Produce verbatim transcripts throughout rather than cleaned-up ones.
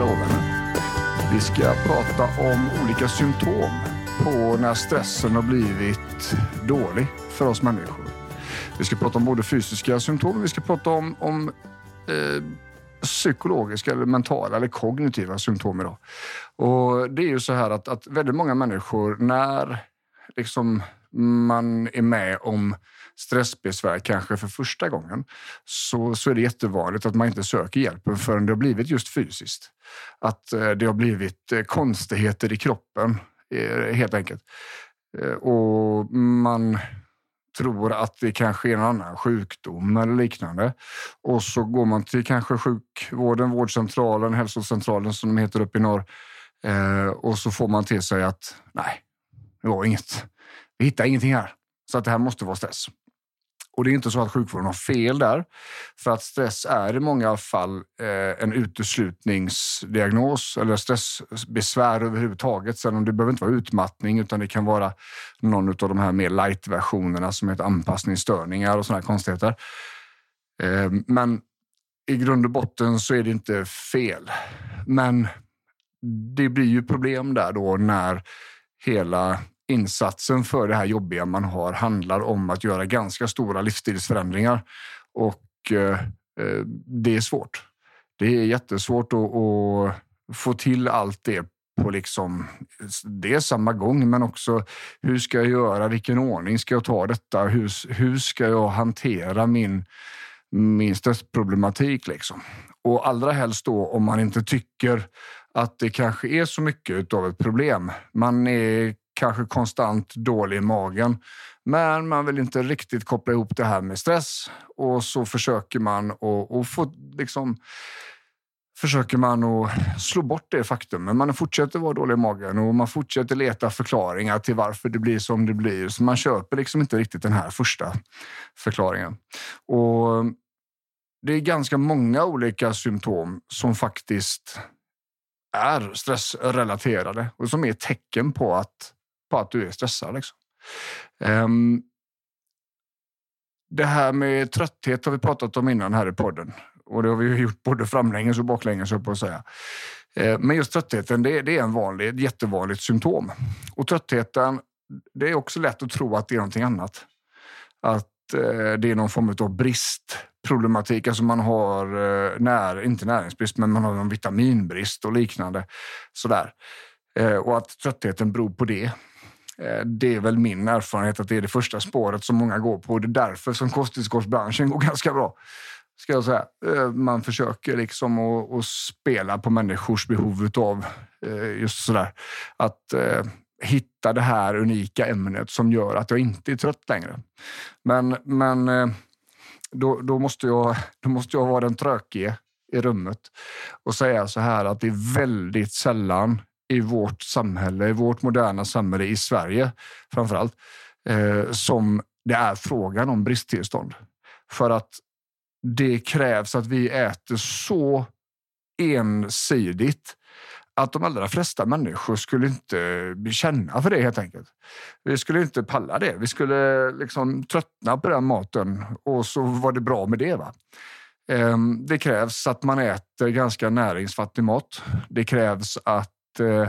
Hallå vänner. Vi ska prata om olika symptom på när stressen har blivit dålig för oss människor. Vi ska prata om både fysiska symptom, vi ska prata om, om eh, psykologiska eller mentala eller kognitiva symptom idag. Och det är ju så här att, att väldigt många människor när liksom man är med om stressbesvär kanske för första gången så, så är det jättevanligt att man inte söker hjälpen förrän det har blivit just fysiskt. Att eh, det har blivit eh, konstigheter i kroppen eh, helt enkelt. Eh, och man tror att det kanske är en annan sjukdom eller liknande. Och så går man till kanske sjukvården, vårdcentralen, hälsocentralen som de heter upp i norr. Eh, och så får man till sig att nej, det var inget. Vi hittar ingenting här. Så att det här måste vara stress. Och det är inte så att sjukvården har fel där. För att stress är i många fall eh, en uteslutningsdiagnos eller stressbesvär överhuvudtaget. Sen om det behöver inte vara utmattning utan det kan vara någon av de här mer light-versionerna som heter anpassningsstörningar och såna här konstigheter. Eh, men i grund och botten så är det inte fel. Men det blir ju problem där då när hela insatsen för det här jobbiga man har handlar om att göra ganska stora livsstilsförändringar. Och eh, det är svårt. Det är jättesvårt att, att få till allt det på liksom, det är samma gång, men också hur ska jag göra, vilken ordning ska jag ta detta, hur, hur ska jag hantera min, min stressproblematik liksom. Och allra helst då om man inte tycker att det kanske är så mycket av ett problem. Man är kanske konstant dålig i magen. Men man vill inte riktigt koppla ihop det här med stress. Och så försöker man att och få liksom försöker man att slå bort det faktum. Men man fortsätter vara dålig i magen och man fortsätter leta förklaringar till varför det blir som det blir. Så man köper liksom inte riktigt den här första förklaringen. Och det är ganska många olika symptom som faktiskt är stressrelaterade och som är tecken på att på att du är stressad liksom. Um, det här med trötthet har vi pratat om innan här i podden. Och det har vi ju gjort både framlänges och baklänges så på att säga. Uh, men just tröttheten, det, det är en vanlig, ett jättevanligt symptom. Och tröttheten, det är också lätt att tro att det är någonting annat. Att uh, det är någon form av bristproblematik. Alltså man har, uh, när, inte näringsbrist, men man har någon vitaminbrist och liknande. Sådär. Uh, och att tröttheten beror på det. Det är väl min erfarenhet att det är det första spåret som många går på. Det är därför som kosttillskottsbranschen går ganska bra. Ska jag säga. Man försöker liksom att, att spela på människors behov av just sådär. Att eh, hitta det här unika ämnet som gör att jag inte är trött längre. Men, men då, då, måste jag, då måste jag vara den trökige i rummet och säga så här att det är väldigt sällan i vårt samhälle, i vårt moderna samhälle i Sverige framförallt, eh, som det är frågan om bristtillstånd. För att det krävs att vi äter så ensidigt att de allra flesta människor skulle inte känna för det helt enkelt. Vi skulle inte palla det. Vi skulle liksom tröttna på den maten och så var det bra med det va. Eh, det krävs att man äter ganska näringsfattig mat. Det krävs att Eh,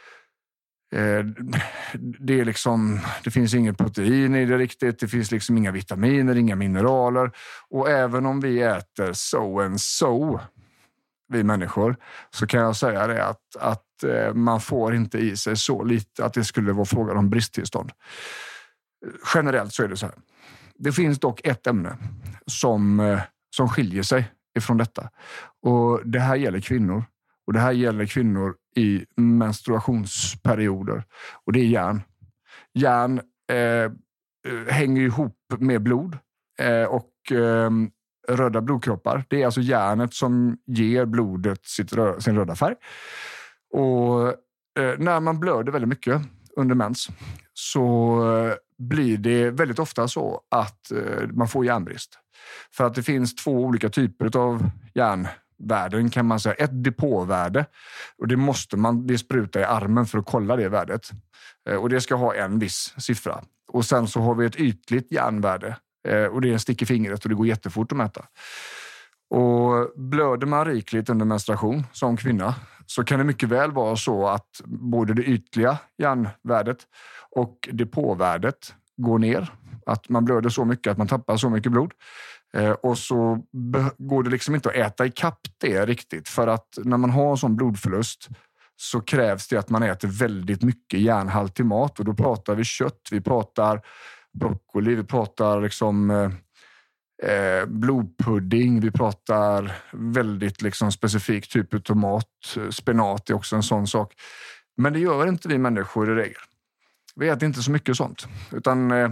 eh, det är liksom det finns ingen protein i det riktigt, det finns liksom inga vitaminer, inga mineraler och även om vi äter so and so vi människor så kan jag säga det att, att eh, man får inte i sig så lite att det skulle vara frågan om bristtillstånd. Generellt så är det så här. Det finns dock ett ämne som, eh, som skiljer sig ifrån detta och det här gäller kvinnor. Och det här gäller kvinnor i menstruationsperioder. Och det är järn. Järn eh, hänger ihop med blod eh, och eh, röda blodkroppar. Det är alltså järnet som ger blodet sitt rö- sin röda färg. Och eh, när man blöder väldigt mycket under mens så eh, blir det väldigt ofta så att eh, man får järnbrist. För att det finns två olika typer av järn. Värden kan man säga, ett depåvärde och det måste man det spruta i armen för att kolla det värdet och det ska ha en viss siffra och sen så har vi ett ytligt järnvärde och det är en stick i fingret och det går jättefort att mäta och blöder man rikligt under menstruation som kvinna så kan det mycket väl vara så att både det ytliga järnvärdet och depåvärdet går ner. Att man blöder så mycket att man tappar så mycket blod. Eh, och så be- går det liksom inte att äta i kapp det riktigt. För att när man har en sån blodförlust så krävs det att man äter väldigt mycket järnhaltig mat. Och då pratar vi kött, vi pratar broccoli, vi pratar liksom eh, blodpudding, vi pratar väldigt liksom specifik typ av mat. Spenat är också en sån sak. Men det gör inte vi människor i regel. Vi äter inte så mycket sånt. Utan eh,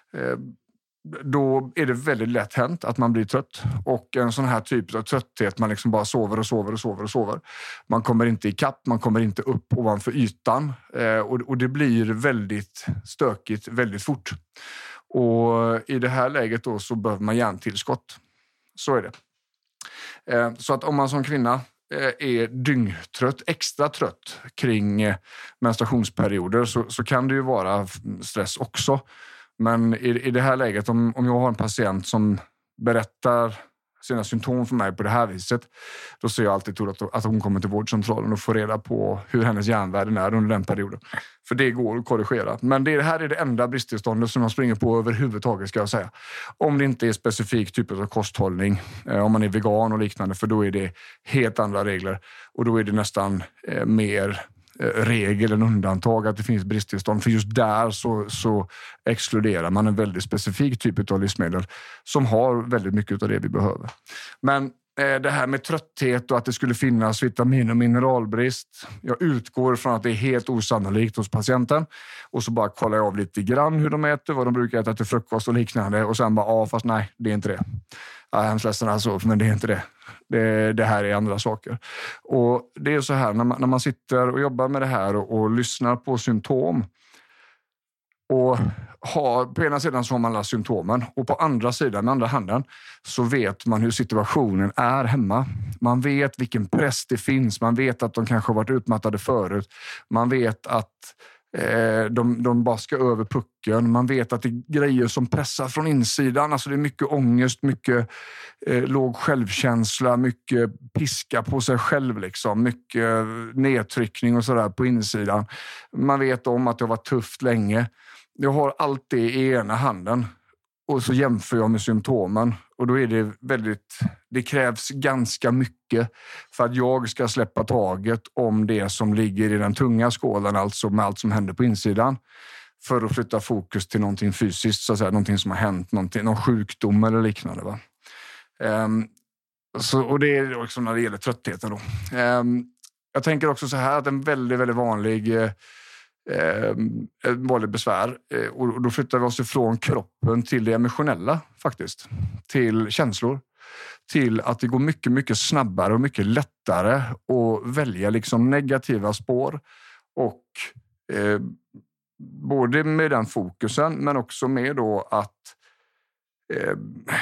då är det väldigt lätt hänt att man blir trött. Och en sån här typ av trötthet, man liksom bara sover och sover och sover och sover. Man kommer inte i kapp, man kommer inte upp ovanför ytan. Eh, och, och det blir väldigt stökigt väldigt fort. Och i det här läget då så behöver man järntillskott. Så är det. Eh, så att om man som kvinna är dyngtrött, extra trött kring menstruationsperioder så, så kan det ju vara stress också. Men i, i det här läget, om, om jag har en patient som berättar sina symptom för mig på det här viset, då ser jag alltid till att, att hon kommer till vårdcentralen och får reda på hur hennes järnvärden är under den perioden. För det går att korrigera. Men det här är det enda bristtillståndet som man springer på överhuvudtaget, ska jag säga. Om det inte är specifik typ av kosthållning, eh, om man är vegan och liknande, för då är det helt andra regler. Och då är det nästan eh, mer regel än undantag att det finns bristtillstånd. För just där så, så exkluderar man en väldigt specifik typ av livsmedel som har väldigt mycket av det vi behöver. Men eh, det här med trötthet och att det skulle finnas vitamin- och mineralbrist. Jag utgår från att det är helt osannolikt hos patienten. Och så bara kollar jag av lite grann hur de äter, vad de brukar äta till frukost och liknande. Och sen bara, ja fast nej, det är inte det. Jag är hemskt ledsen alltså, men det är inte det. Det, det här är andra saker. Och det är så här, när man, när man sitter och jobbar med det här och, och lyssnar på symptom. Och har, på ena sidan så har man alla symptomen. Och på andra sidan, med andra handen, så vet man hur situationen är hemma. Man vet vilken press det finns. Man vet att de kanske har varit utmattade förut. Man vet att Eh, de, de bara ska över pucken. Man vet att det är grejer som pressar från insidan. Alltså det är mycket ångest, mycket eh, låg självkänsla, mycket piska på sig själv liksom. Mycket nedtryckning och sådär på insidan. Man vet om att det har varit tufft länge. Jag har allt det i ena handen. Och så jämför jag med symptomen. Och då är det väldigt... Det krävs ganska mycket för att jag ska släppa taget om det som ligger i den tunga skålen. Alltså med allt som händer på insidan. För att flytta fokus till någonting fysiskt. Så att säga, någonting som har hänt. Någonting, någon sjukdom eller liknande. Va? Um, så, och det är också när det gäller tröttheten då. Um, jag tänker också så här att en väldigt, väldigt vanlig... Uh, Eh, ett vanligt besvär eh, och då flyttar vi oss ifrån kroppen till det emotionella faktiskt, till känslor, till att det går mycket mycket snabbare och mycket lättare att välja liksom negativa spår och eh, både med den fokusen men också med då att eh,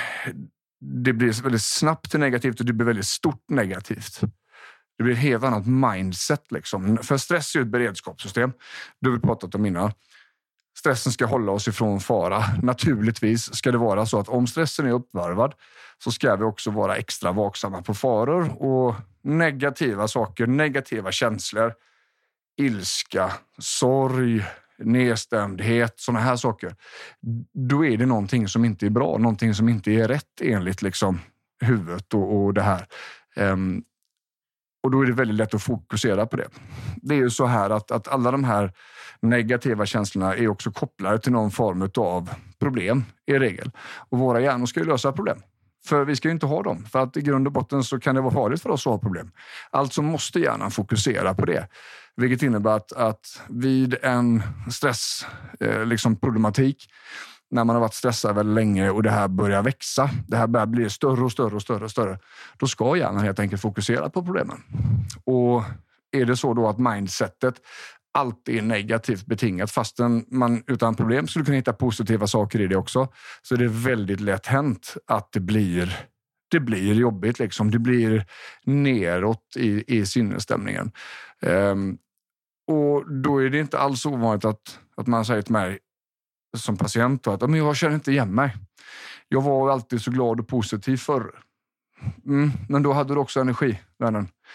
det blir väldigt snabbt negativt och det blir väldigt stort negativt. Det blir ett helt annat mindset liksom. För stress är ju ett beredskapssystem. Det har vi pratat om innan. Stressen ska hålla oss ifrån fara. Naturligtvis ska det vara så att om stressen är uppvarvad så ska vi också vara extra vaksamma på faror och negativa saker, negativa känslor, ilska, sorg, nedstämdhet, sådana här saker. Då är det någonting som inte är bra, någonting som inte är rätt enligt liksom huvudet och, och det här. Um, Och då är det väldigt lätt att fokusera på det. Det är ju så här att, att alla de här negativa känslorna är också kopplade till någon form av problem i regel. Och våra hjärnor ska ju lösa problem. För vi ska ju inte ha dem. För att i grund och botten så kan det vara farligt för oss att ha problem. Alltså måste hjärnan fokusera på det. Vilket innebär att, att vid en stress, eh, liksom problematik, när man har varit stressad väldigt länge och det här börjar växa, det här börjar bli större och större och större och större, då ska hjärnan helt enkelt fokusera på problemen. Och är det så då att mindsetet alltid är negativt betingat, fastän man utan problem skulle kunna hitta positiva saker i det också, så är det väldigt lätt hänt att det blir, det blir jobbigt liksom. Det blir neråt i, i sinnesstämningen. Um, och då är det inte alls ovanligt att, att man säger till mig som patient då, att men jag känner inte igen mig. Jag var alltid så glad och positiv förr. Mm, men då hade du också energi, vännen.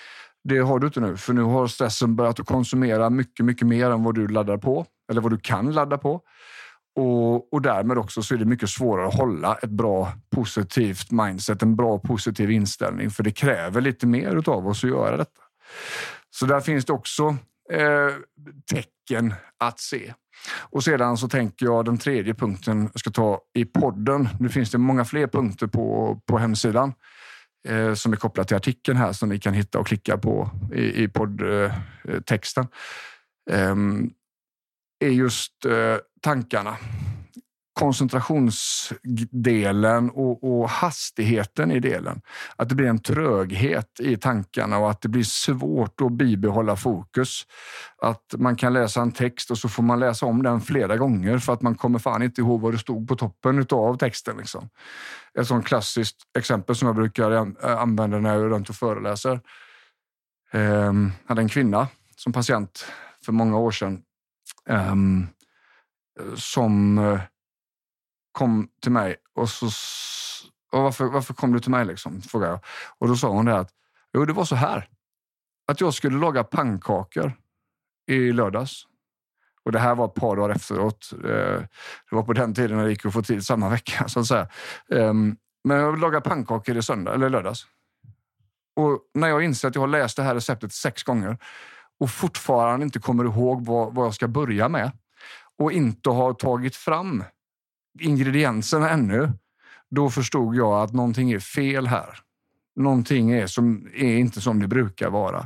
Det har du inte nu, för nu har stressen börjat att konsumera mycket, mycket mer än vad du laddar på, eller vad du kan ladda på. Och, och därmed också så är det mycket svårare att hålla ett bra positivt mindset, en bra positiv inställning, för det kräver lite mer av oss att göra detta. Så där finns det också eh, tecken att se. Och sedan så tänker jag den tredje punkten jag ska ta i podden. Nu finns det många fler punkter på, på hemsidan eh, som är kopplat till artikeln här som ni kan hitta och klicka på i, i poddtexten. Eh, är just eh, tankarna. Koncentrationsdelen och, och hastigheten i delen. Att det blir en tröghet i tankarna och att det blir svårt att bibehålla fokus. Att man kan läsa en text och så får man läsa om den flera gånger för att man kommer fan inte ihåg vad det stod på toppen av texten. Liksom. Ett sånt klassiskt exempel som jag brukar använda när jag är runt och föreläser. Jag hade en kvinna som patient för många år sedan som kom till mig och så och varför, varför kom du till mig liksom, frågade jag. Och då sa hon det att jo, det var så här att jag skulle laga pannkakor i lördags. Och det här var ett par dagar efteråt. Det var på den tiden när det gick att få tid samma vecka så att säga. Men jag lagade pannkakor i söndag eller lördags. Och när jag inser att jag har läst det här receptet sex gånger och fortfarande inte kommer ihåg vad, vad jag ska börja med och inte har tagit fram ingredienserna ännu, då förstod jag att någonting är fel här. Någonting är, som, är inte som det brukar vara.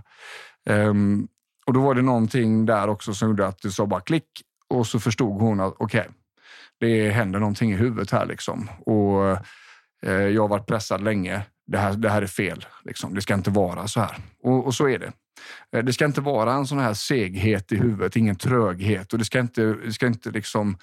Um, och då var det någonting där också som gjorde att det sa bara klick och så förstod hon att okej, okay, det händer någonting i huvudet här liksom. Och uh, jag har varit pressad länge. Det här, det här är fel. Liksom. Det ska inte vara så här. Och, och så är det. Det ska inte vara en sån här seghet i huvudet, ingen tröghet. Och det ska inte, det ska inte liksom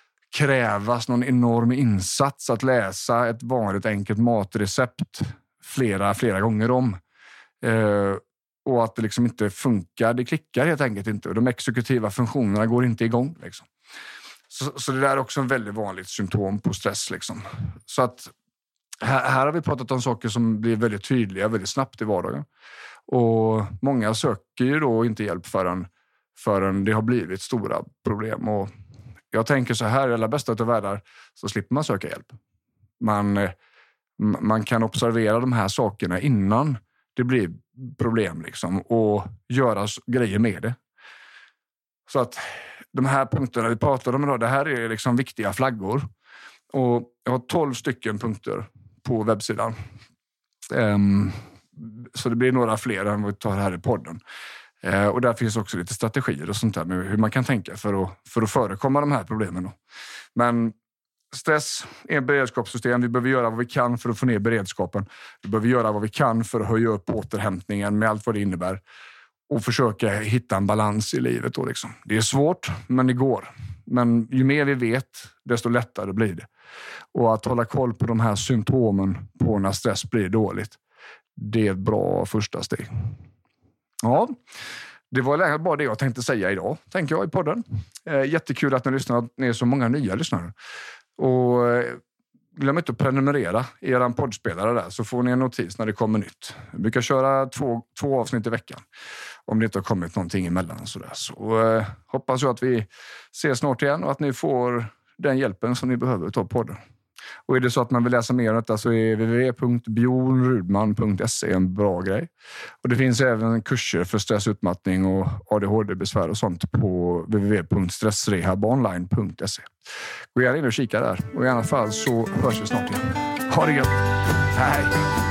krävas någon enorm insats att läsa ett vanligt enkelt matrecept flera, flera gånger om. Eh, och att det liksom inte funkar, det klickar helt enkelt inte. Och de exekutiva funktionerna går inte igång. Liksom. Så, så det där är också en väldigt vanligt symptom på stress. Liksom. Så att här, här har vi pratat om saker som blir väldigt tydliga väldigt snabbt i vardagen. Och många söker ju då inte hjälp förrän, förrän det har blivit stora problem. Och jag tänker så här, i alla bästa av världar så slipper man söka hjälp. Man, man kan observera de här sakerna innan det blir problem liksom, och göra grejer med det. Så att de här punkterna vi pratar om idag, det här är liksom viktiga flaggor. Och jag har tolv stycken punkter på webbsidan. Um, så det blir några fler än vi tar här i podden. Uh, och där finns också lite strategier och sånt där med hur man kan tänka för att, för att förekomma de här problemen. Då. Men stress är ett beredskapssystem. Vi behöver göra vad vi kan för att få ner beredskapen. Vi behöver göra vad vi kan för att höja upp återhämtningen med allt vad det innebär. Och försöka hitta en balans i livet. Då liksom. Det är svårt, men det går. Men ju mer vi vet, desto lättare blir det. Och att hålla koll på de här symptomen på när stress blir dåligt, det är ett bra första steg. Ja, det var bara det jag tänkte säga idag, tänker jag i podden. Eh, jättekul att ni lyssnar, att ni är så många nya lyssnare. Och eh, glöm inte att prenumerera i er poddspelare där, så får ni en notis när det kommer nytt. Jag brukar köra två, två avsnitt i veckan. Om det inte har kommit någonting emellan och sådär. Så eh, hoppas jag att vi ses snart igen och att ni får den hjälpen som ni behöver ta podden. Och är det så att man vill läsa mer om detta så är w w w punkt bjorn rudman punkt se en bra grej. Och det finns även kurser för stressutmattning och A D H D-besvär och sånt på w w w punkt stressrehabonline punkt se. Gå gärna in och kika där. Och i alla fall så hörs vi snart igen. Ha det gött. Hej!